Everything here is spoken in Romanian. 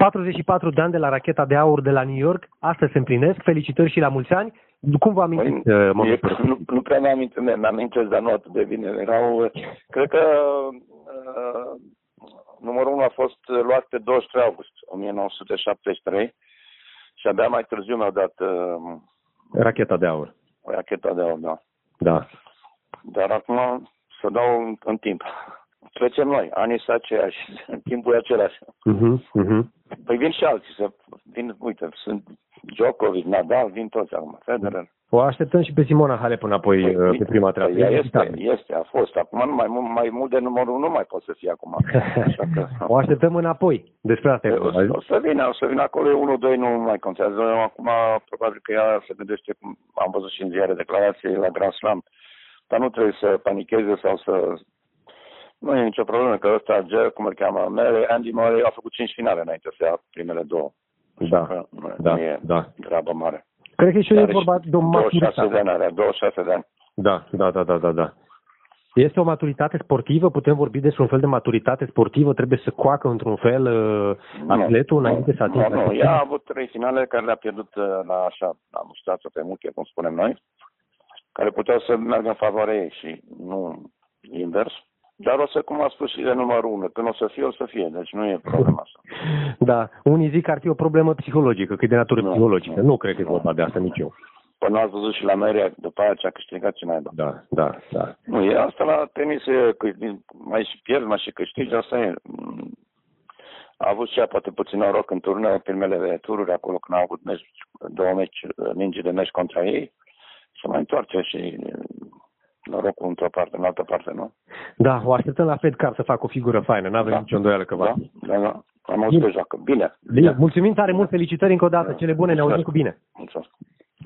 44 de ani de la racheta de aur de la New York, astăzi se împlinesc. Felicitări și la mulți ani. Cum vă amintiți? Nu prea mi-amintesc, dar nu atât de bine. Cred că numărul 1 a fost luat pe 23 august 1973 și abia mai târziu mi-au dat racheta de aur. Racheta de aur, da. Da. Dar acum să dau în timp. Trecem noi, anii sunt aceiași, timpul e același. Păi vin și alții, uite, sunt Djokovic, Nadal, vin toți acum, Federer. O așteptăm și pe Simona Halep înapoi pe prima treabă. Este, a fost. Acum mai mult de numărul 1 nu mai pot să fie acum. Așa că... O așteptăm înapoi. Despre asta o să vină acolo, 1-2 nu mai contează. Acum probabil că ea se gândește, cum am văzut și în ziare declarații la Grand Slam, dar nu trebuie să panicheze sau să... Nu e nicio problemă, că ăsta, cum îl cheamă, Andy Murray a făcut 5 finale înainte să ia primele 2. Nu e treabă mare. Cred că și eu e vorba de o maturitate. 26 de ani. Da. Este o maturitate sportivă? Putem vorbi despre un fel de maturitate sportivă? Trebuie să coacă într-un fel atletul înainte să atingă? Nu. Ea a avut 3 finale care le-a pierdut la mustață pe muche, cum spunem noi, care puteau să meargă în favoarea ei și nu invers. Dar o să, cum a spus și de numărul 1, când o să fie, o să fie. Deci nu e problema asta. Da. Unii zic că ar fi o problemă psihologică, că e de natură psihologică. Nu cred că e vorba de asta nici eu. Până ați văzut și la Meria, după aia ce-a câștigat ce naiba. Da. Nu, e asta la tenis, mai și pierzi, mai și câștigi, asta e. A avut și ea poate puțin noroc în turneu, primele tururi, acolo când a avut mingi de meci contra ei. Se mai întoarce și... norocul într-o parte, în altă parte, nu? Da, o așteptăm la Fed Cup să facă o figură faină, n-avem nicio îndoială că va. Da. Am auzit că joacă. Bine. Mulțumim tare mult, felicitări încă o dată, cele bune, ne auzim cu bine.